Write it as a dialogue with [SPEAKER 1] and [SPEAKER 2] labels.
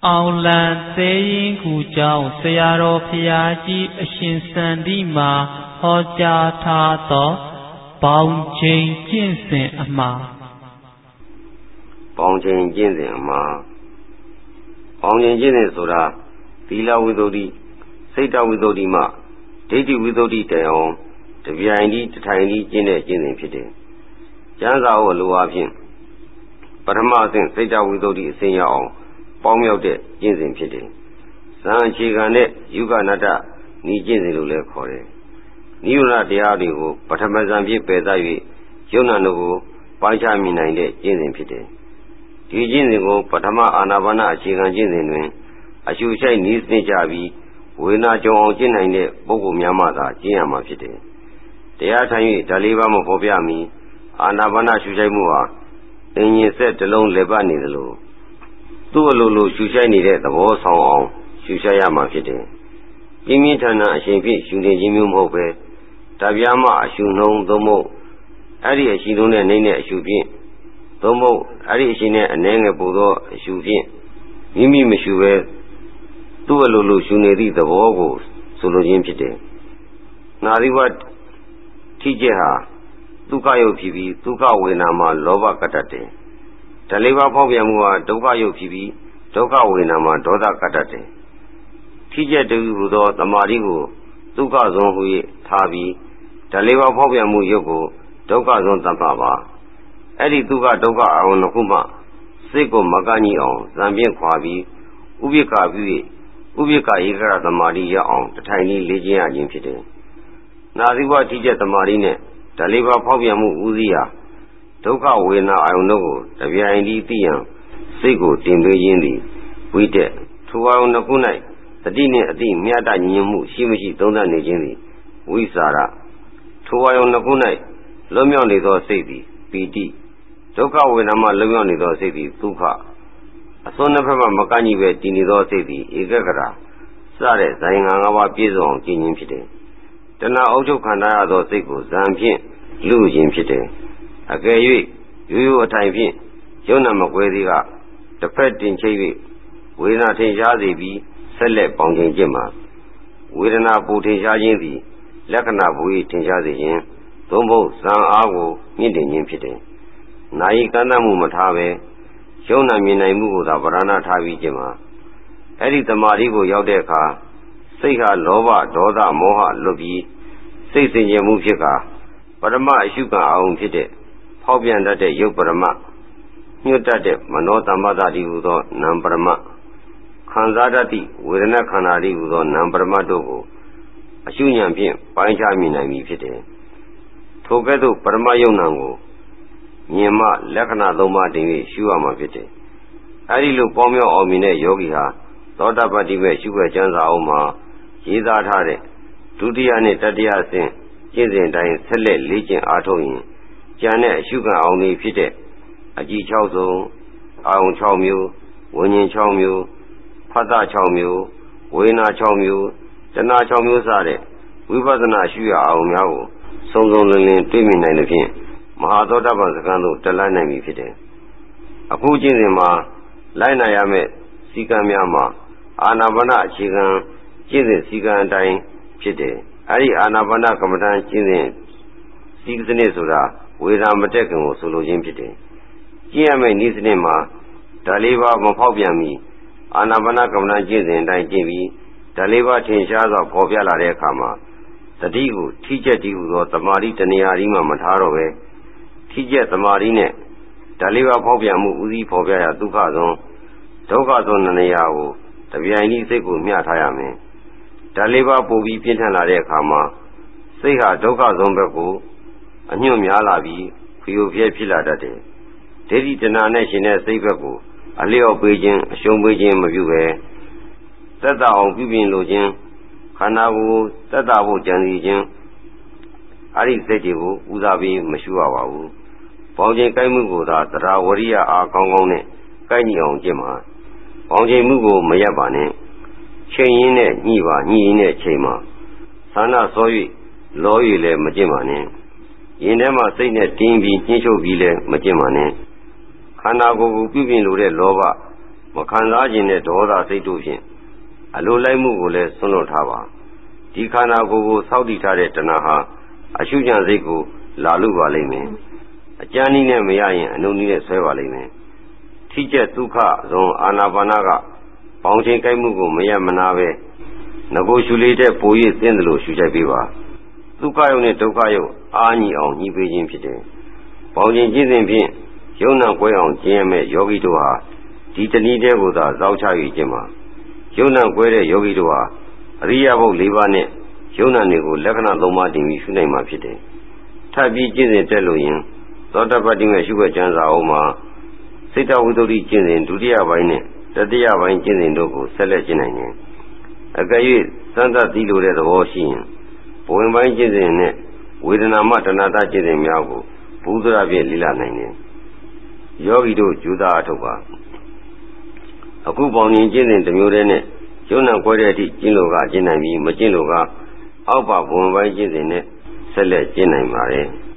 [SPEAKER 1] အောင်လံသေးရင်ကူကြောင့်ဆရာတော်ဖရာကြီးအရှင်စန္ဒီမှာဟောကြားထားသောဘောင်ချိန်ကျင့်စဉ်အမှား
[SPEAKER 2] ဘောင်ချိန်ကျင့်စဉ်အမှားဘောင်ချိန်ကျင့်စဉ်ဆိုတာသီလဝိသုဒ္ဓိစိတ်တဝိသုဒ္ဓိမှဒိဋ္ဌိဝိသုဒ္ဓိတန်အောင်တပြိုင်တည်းတထိုင်တည်းကျင့်တဲ့ကျင့်စဉ်ဖြစ်တယ်။ကျမ်းစာအုပ်လိုအားဖြင့်ပထမအဆင့်စိတ်တဝိသုဒ္ဓိအဆင့်ရောက်အောင်ပေါင်းမြောက်တဲ့ကျင့်စဉ်ဖြစ်တယ်။ဇန်အခြေခံတဲ့ယုဂနာတဤကျင့်စဉ်လို့လည်းခေါ်တယ်။နိဝရဏတရားတွေကိုပထမဇန်ဖြစ်ပယ်သ၍ယုံနာတို့ကိုပိုင်းခြားမိနိုင်တဲ့ကျင့်စဉ်ဖြစ်တယ်။ဒီကျင့်စဉ်ကိုပထမအာနာပါနအခြေခံကျင့်စဉ်တွင်အရှုရှိုက်နည်းစနစ်ကြပြီးဝေဒနာကြုံအောင်ကျင့်နိုင်တဲ့ပုဂ္ဂိုလ်များမှသာကျင့်ရမှာဖြစ်တယ်။တရားထိုင်၍ဓာလေးပါးမဖော်ပြမီအာနာပါနရှုရှိုက်မှုဟာအင်ရင်ဆက်တစ်လုံးလက်ပတ်နေသလိုသူ့အလိုလိုရှုရှိုက်နေတဲ့သဘောဆောင်အောင်ရှုရှိုက်ရမှာဖြစ်တယ်။ပြင်းပြင်းထန်ထန်အရှင်ဖြင့်ရှုနေခြင်းမျိုးမဟုတ်ပဲတပြားမှအရှုနှုံသို့မဟုတ်အဲ့ဒီအရှိနှုံနဲ့နှိမ့်တဲ့အရှုဖြင့်သို့မဟုတ်အဲ့ဒီအရှိနဲ့အနှဲငယ်ပူသောအရှုဖြင့်မိမိမရှုပဲသူ့အလိုလိုရှုနေသည့်သဘောကိုဆိုလိုခြင်းဖြစ်တယ်။နာသီဝထိကျက်ဟာဒုက္ခယုတ်ဖြစ်ပြီးဒုက္ခဝေဒနာမှာလောဘကတတ်တယ်။ဓလေးပါးဖောက်ပြန်မှုဟာဒုက္ခယုတ်ဖြစ်ပြီးဒုက္ခဝေဒနာမှာဒေါသကတတ်တယ်။ထိကျက်တူဟူသောသမာဓိကိုဒုက္ခဆုံးဟူ၍ထားပြီးဓလေးပါးဖောက်ပြန်မှုယုတ်ကိုဒုက္ခဆုံးသတ်မှတ်ပါ။အဲ့ဒီဒုက္ခဒုက္ခအာရုံတစ်ခုမှစိတ်ကိုမကန့်ညိအောင်ဇံပြင့်ခွာပြီးဥပိ္ပခပြု၍ဥပိ္ပခဧကရသမာဓိရအောင်တထိုင်လေးလေ့ကျင့်ရခြင်းဖြစ်တယ်။နာသီဝထိကျက်သမာဓိနဲ့ဓလေးပါးဖောက်ပြန်မှုဥသိဟာဒုက္ခဝေဒနာအာရုံတို့ကိုတပြိုင်တည်းသိရန်စိတ်ကိုတင်ပေးခြင်းသည်ဝိတက်ထိုအာရုံတစ်ခု၌တတိနှင့်အတိမြတ်တညီညွတ်မှုရှိမရှိသုံးသပ်နေခြင်းသည်ဝိစာရထိုအာရုံတစ်ခု၌လွတ်မြောက်နေသောစိတ်သည်ပီတိဒုက္ခဝေဒနာမှလွတ်မြောက်နေသောစိတ်သည်ဒုက္ခအစွန်းနှစ်ဖက်မှမကန့်ညီပဲတည်နေသောစိတ်သည်ဧကဂရစတဲ့ဇာယင်္ဂါ၅ပါးပြည့်စုံအောင်ကျင့်ခြင်းဖြစ်တယ်။တဏှာအုပ်ချုပ်ခံထားရသောစိတ်ကိုဇံဖြင့်လူခြင်းဖြစ်တယ်။အကယ်၍ရိုးရိုးအထိုင်ဖြင့်ယုံနာမကွဲသေးကတစ်ဖက်တင်ချိတ်၍ဝေဒနာထင်ရှားစေပြီးဆက်လက်ပေါင်းခြင်းကျင့်မှာဝေဒနာပူထင်ရှားခြင်းသည်လက္ခဏာဘူ၏ထင်ရှားစေခြင်းသို့မဟုတ်ဇံအားကိုမြင့်တင်ခြင်းဖြစ်တယ်။နာယီကန့်သတ်မှုမထားပဲယုံနာမြင်နိုင်မှုကိုသာဗရဏထားပြီးကျင့်မှာအဲ့ဒီတမာတိကိုရောက်တဲ့အခါစိတ်ဟာလောဘဒေါသမောဟလွတ်ပြီးစိတ်စင်ကြယ်မှုဖြစ်ကာပရမအရှုခံအာရုံဖြစ်တဲ့ဖောက်ပြန်တတ်တဲ့ယုတ်ပရမညှို့တတ်တဲ့မနောတမ္ပတ္တိဟူသောနာမ်ပရမခံစားတတ်သည့်ဝေဒနာခန္ဓာတိဟူသောနာမ်ပရမတို့ကိုအရှုဉဏ်ဖြင့်ပိုင်းခြားမြင်နိုင်ပြီဖြစ်တယ်။ထိုကဲ့သို့ပရမယုံနာကိုမြင်မှလက္ခဏာ၃ပါးတင်၍ရှုရမှာဖြစ်တယ်။အဲဒီလိုပေါင်းမြောက်အောင်မြင်တဲ့ယောဂီဟာသောတပတ္တိမဲ့ရှုွယ်ကျမ်းစာအုပ်မှာရေးသားထားတဲ့ဒုတိယနဲ့တတိယအဆင့်ကျင့်စဉ်တိုင်းဆက်လက်လေ့ကျင့်အားထုတ်ရင်ကျန်တဲ့အရှုခံအောင်တွေဖြစ်တဲ့အကြည်၆စုံအာရုံ၆မျိုးဝิญဉ်၆မျိုးဖတ်တာ၆မျိုးဝေဒနာ၆မျိုးတဏှာ၆မျိုးစတဲ့ဝိပဿနာရှုရအောင်များကိုစုံစုံလင်လင်တွေ့မြင်နိုင်သဖြင့်မဟာသောတပန်စကံသို့တက်လှမ်းနိုင်ပြီဖြစ်တယ်။အခုကျင့်စဉ်မှာလိုက်နာရမယ့်စည်းကမ်းများမှာအာနာပါနအခြေခံကျင့်စဉ်စည်းကမ်းအတိုင်းဖြစ်တယ်။အဲဒီအာနာပါနကမ္မဋ္ဌာန်းကျင့်စဉ်စည်းစနစ်ဆိုတာဝေဒနာမတက်ခင်ကိုဆိုလိုခြင်းဖြစ်တယ်။ကျင့်ရမယ့်နည်းစနစ်မှာဓာလေးပါးမဖောက်ပြန်မီအာနာပါနကမ္မဋ္ဌာန်းကျင့်စဉ်အတိုင်းကျင့်ပြီးဓာလေးပါးထင်ရှားစွာပေါ်ပြလာတဲ့အခါမှာတတိကိုထိကျက်တည်ဟူသောတမာတိတဏှာရီမှမထားတော့ပဲထိကျက်တမာတိနဲ့ဓာလေးပါးဖောက်ပြန်မှုဥသိဖော်ပြရဒုက္ခဆုံးဒုက္ခဆုံးနှစ်နေရာကိုတပြိုင်နည်းစိတ်ကိုမျှထားရမယ်။ဓာလေးပါးပို့ပြီးပြင်းထန်လာတဲ့အခါမှာစိတ်ဟာဒုက္ခဆုံးဘက်ကိုအညွန့်များလာပြီးဖျို့ဖျက်ဖြစ်လာတတ်တယ်။ဒိဋ္ဌိတဏှာနဲ့ရှင်တဲ့စိတ်ဘက်ကိုအလျော့ပေးခြင်းအရှုံးပေးခြင်းမပြုပဲသက်သာအောင်ပြုပြင်လိုခြင်းခန္ဓာကိုယ်သက်သာဖို့ကြံစီခြင်းအဲ့ဒီစိတ်တွေကိုဦးစားပေးမရှုရပါဘူး။ပေါင်းခြင်းကိုက်မှုကိုသာတရားဝရိယအားကောင်းကောင်းနဲ့ကိုက်ညီအောင်ကျင့်ပါ။ပေါင်းခြင်းမှုကိုမရပ်ပါနဲ့။ချိန်ရင်းနဲ့ညှိပါညှိရင်းနဲ့ချိန်ပါ။သန္တာစော၍လော၍လည်းမကျင့်ပါနဲ့။ရင်ထဲမှာစိတ်နဲ့တင်းပြီးညှိချုပ်ပြီးလည်းမကျင့်ပါနဲ့။ခန္ဓာကိုယ်ကိုပြုပြင်လိုတဲ့လောဘမခံစားခြင်းနဲ့ဒေါသစိတ်တို့ဖြင့်အလိုလိုက်မှုကိုလည်းဆွန့်လွတ်ထားပါဒီခန္ဓာကိုယ်ကိုစောင့်တည်ထားတဲ့တဏှာဟာအရှုကြံစိတ်ကိုလာလို့ပါလိမ့်မယ်အကျဉ်းနည်းနဲ့မရရင်အနုနည်းနဲ့ဆွဲပါလိမ့်မယ်ထိကျက်ဒုက္ခဇုံအာနာပါနကပေါင်းချိန်ကိုက်မှုကိုမရမနာပဲငကိုရှုလေးတဲ့ပို၍သင်တယ်လို့ရှုကြိုက်ပေးပါဒုက္ခယုံနဲ့ဒုက္ခယုံအားညီအောင်ညီပေးခြင်းဖြစ်တယ်ပေါင်းချိန်ကျင့်စဉ်ဖြင့်ယုံနာကွဲအောင်ကျင့်ရမယ့်ယောဂီတို့ဟာဒီတနည်းတည်းကိုသာဇောက်ချ၍ကျင့်ပါယုံနာကွဲတဲ့ယောဂီတို့ဟာအရိယဘုတ်၄ပါးနဲ့ယုံနာတွေကိုလက္ခဏာ၃ပါးတင်ပြီးရှုနိုင်မှာဖြစ်တယ်ထပ်ပြီးကျင့်စဉ်တက်လို့ရင်သောတပတ္တိမဲ့ရှုွက်ကျမ်းစာအုပ်မှာစိတ်တဝိတ္တုကျင့်စဉ်ဒုတိယပိုင်းနဲ့တတိယပိုင်းကျင့်စဉ်တို့ကိုဆက်လက်ကျင့်နိုင်တယ်အကယ်၍စမ်းသပ်သိလို့တဲ့သဘောရှိရင်ဘဝင်ပိုင်းကျင့်စဉ်နဲ့ဝေဒနာမှတဏှာတကျင့်စဉ်များကိုဘုဒ္ဓရာဖြင့်လေ့လာနိုင်တယ်ယောဂီတို့ကြိုးစားအထောက်ပါအခုပေါင်းရင်ကျင့်စဉ်တစ်မျိုးတည်းနဲ့ယုံနာကွဲတဲ့အထိကျင့်လို့ကကျင့်နိုင်ပြီးမကျင့်လို့ကအောက်ပါဘဝင်ပိုင်းကျင့်စဉ်နဲ့ဆက်လက်ကျင့်နိုင်ပါတယ်